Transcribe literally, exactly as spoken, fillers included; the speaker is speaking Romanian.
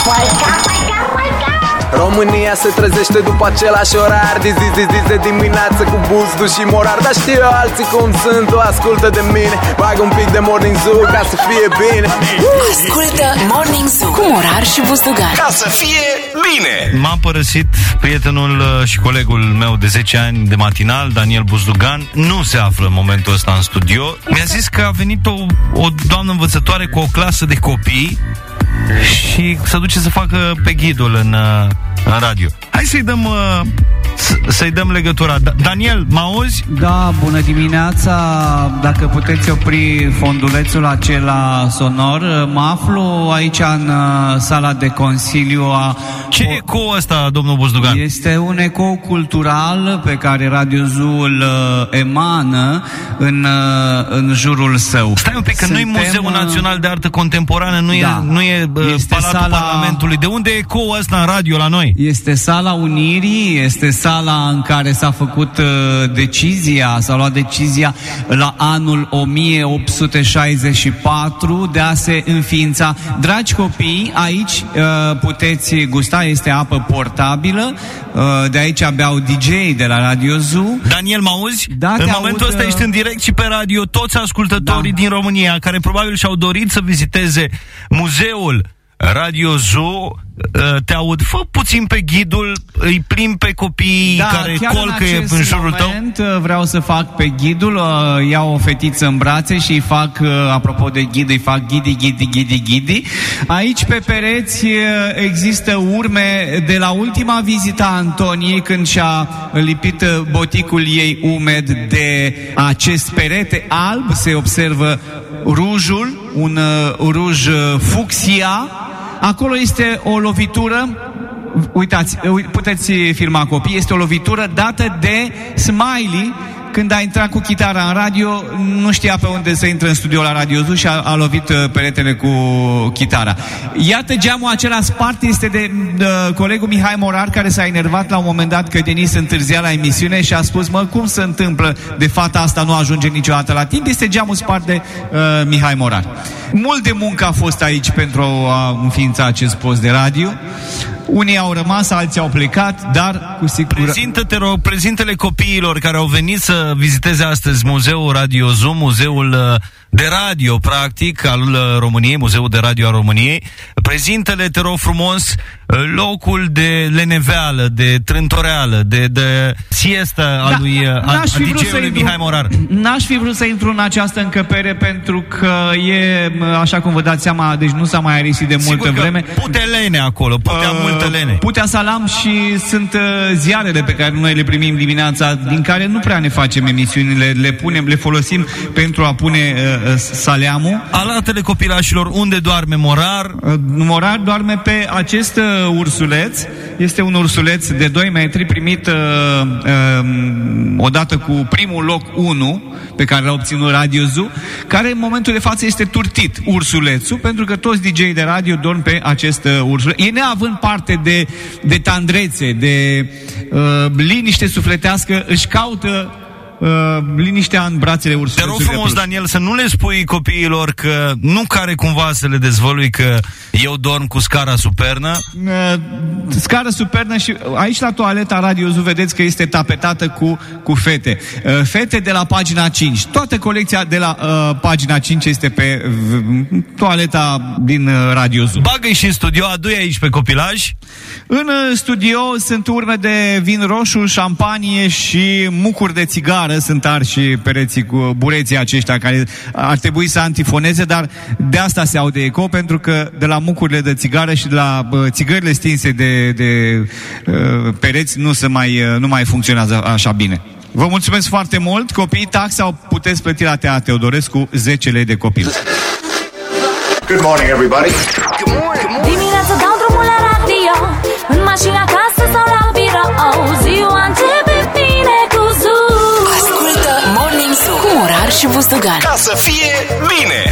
România se trezește după același orar, de zi, zi, zi, de dimineață cu Buzdu și Morar. Dar știu eu alții cum sunt, tu ascultă de mine. Bag un pic de Morning Zoo ca să fie bine. Ascultă Morning Zoo cu Morar și Buzdugan, ca să fie bine. M-a părăsit prietenul și colegul meu de zece ani de matinal, Daniel Buzdugan. Nu se află în momentul ăsta în studio. Mi-a zis că a venit o, o doamnă învățătoare cu o clasă de copii și să duce să facă pe ghidul în, în radio. Hai să-i dăm uh, să-i dăm legătura. Daniel, mă auzi? Da, bună dimineața. Dacă puteți opri fondulețul acela sonor. Mă aflu aici în sala de consiliu a... Ce ecou ăsta, domnul Buzdugan? Este un ecou cultural pe care Radio Zoo îl emană în, în jurul său. Stai un pic, că Suntem... nu-i Muzeul Național de Artă Contemporană, nu e, da. nu e este Palatul sala... Parlamentului. De unde e ecou ăsta în radio la noi? Este Sala Unirii, este sala în care s-a făcut uh, decizia, s-a luat decizia la anul o mie opt sute șaizeci și patru de a se înființa. Dragi copii, aici uh, puteți gusta, este apă portabilă, uh, de aici beau D J de la Radio Zoo. Daniel, mă auzi? Da, în momentul ăsta ești în direct și pe radio, toți ascultătorii da. din România care probabil și-au dorit să viziteze muzeul Radio Zoo, te aud, fă puțin pe ghidul, îi plimbi pe copiii da, care colcă în, în jurul moment, tău. Vreau să fac pe ghidul, iau o fetiță în brațe și îi fac, apropo de ghid, îi fac ghidi, ghidi, ghidi, ghidi. Aici pe pereți există urme de la ultima vizită a Antoniei, când și-a lipit boticul ei umed de acest perete alb. Se observă rujul, un ruj fucsia. Acolo este o lovitură, uitați, puteți filma copii, este o lovitură dată de Smiley. Când a intrat cu chitara în radio, nu știa pe unde să intre în studio la Radio Zoo și a, a lovit uh, peretele cu chitara. Iată, geamul acela spart este de uh, colegul Mihai Morar, care s-a enervat la un moment dat că Denis întârzia la emisiune și a spus: mă, cum se întâmplă de fata asta nu ajunge niciodată la timp? Este geamul spart de uh, Mihai Morar. Mult de muncă a fost aici pentru a înființa acest post de radio. Unii au rămas, alții au plecat, dar cu siguranță... Prezintă-te, rog, prezintă-le copiilor care au venit să viziteze astăzi Muzeul Radio Zoo, muzeul de radio, practic, al României, Muzeul de Radio al României. Prezintă-le, te rog frumos, locul de leneveală, de trântoreală, de, de siestă da, a lui a, a D J-ului Mihai Morar. N-aș fi vrut să intru în această încăpere pentru că e, așa cum vă dați seama, deci nu s-a mai aerisit de multă Sigur vreme. Pute lene acolo, putea uh, multă lene. Putea salam și sunt uh, ziarele pe care noi le primim dimineața, din care nu prea ne facem emisiunile, le punem, le folosim pentru a pune uh, saleamul. Arată-le copilașilor unde doarme Morar. Uh, Morar doarme pe acest uh, ursuleț. Este un ursuleț de doi metri primit uh, uh, odată cu primul loc unu pe care l-a obținut Radio Zoo, care în momentul de față este turtit, ursulețul, pentru că toți D J-i de radio dorm pe acest uh, ursuleț. E neavând parte de, de tandrețe, de uh, liniște sufletească, își caută Uh, liniștea în brațele ursulețului. Te rog frumos, Daniel, să nu le spui copiilor că nu care cumva să le dezvălui că eu dorm cu scara supernă. Uh, scară supernă și aici la toaleta Radio Zoo vedeți că este tapetată cu, cu fete. Uh, fete de la pagina cinci. Toată colecția de la uh, pagina cinci este pe uh, toaleta din uh, Radio Zoo. Bagă-i și în studio, adu-i aici pe copilaj. În uh, studio sunt urme de vin roșu, șampanie și mucuri de țigară. Sunt arși pereții cu bureții aceștia care ar trebui să antifoneze, dar de asta se aude eco, pentru că de la mucurile de țigară și de la uh, țigările stinse de, de uh, pereți nu, se mai, uh, nu mai funcționează așa bine. Vă mulțumesc foarte mult. Copiii taxa o puteți plăti la Tea Teodorescu zece lei de copil. Good morning, everybody. Good morning. Dimineața dau drumul la radio, în mașina, acasă sau la birou. Ziua începe bine cu Zoo. Ascultă Morning Zoo cu Morar și Buzdugan, ca să fie bine.